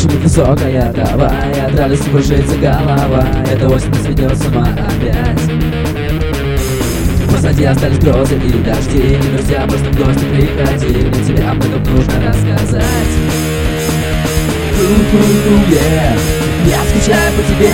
шумит высокая трава, и от радости кружится голова. Эта осень сведет с ума опять. Позади остались грозы и дожди, не друзья, просто в гости приходи. Мне тебе об этом нужно рассказать. Yeah. Я скучаю по тебе.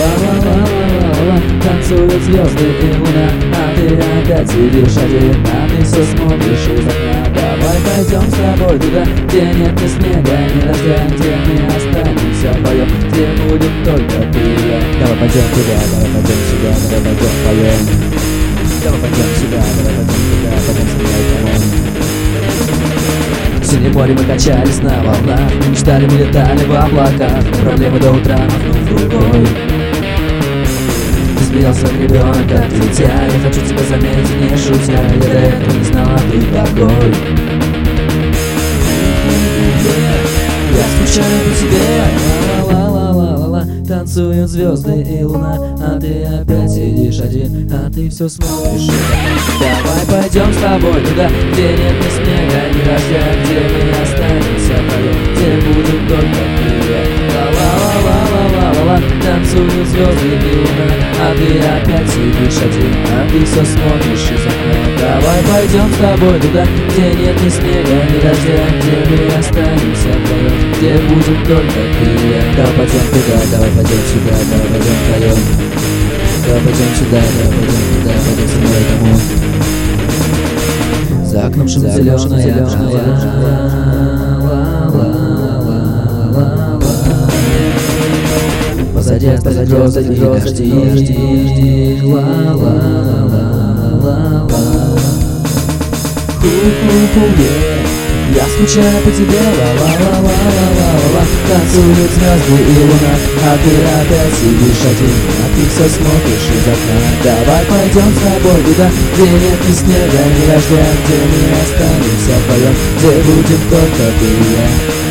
Танцуют звезды и луна, а ты опять сидишь один, а ты все смотришь из окна. Давай пойдем с тобой туда, где нет ни снега, ни дождя, где мы останемся вдвоем, где будет только ты и я. Давай пойдем туда, давай пойдем сюда, давай пойдем вдвоем. Давай пойдем сюда, давай пойдем туда, пойдем со мной домой. В синем море мы качались на волнах, мы мечтали, мы летали в облаках. Проблемы до утра, махнув рукой. Ты смеялся, как ребенок, как дитя. Я хочу тебя заметить, не шутя. Я до этого не знала, ты такой. Я скучаю по тебе. Ла-ла-ла-ла-ла. Танцуют звезды и луна, а ты опять сидишь один, а ты все смотришь. Давай пойдем с тобой туда, где нет ни снега, ни дождя, где мы останемся вдвоем, где будет только ты и я. Ла-ла-ла-ла-ла-ла-ла. Танцуют звезды и луна, а ты опять сидишь один, а ты все смотришь из окна. Давай пойдем с тобой туда, где нет ни снега, ни дождя, где мы останемся вдвоем, где будет только ты и я. Давай пойдем туда, давай пойдем сюда, давай пойдем вдвоем. Давай пойдем сюда, давай пойдем туда, пойдем со мной домой. За окном шум зеленая трава. Позади остались грозы и дожди. Я скучаю по тебе, ла-ла-ла-ла-ла-ла-ла. Танцуют звезды и луна, а ты опять сидишь один, а ты все смотришь из окна. Давай пойдем с тобой туда, где нет ни снега, ни дождя, где мы останемся вдвоем, где будет только ты и я.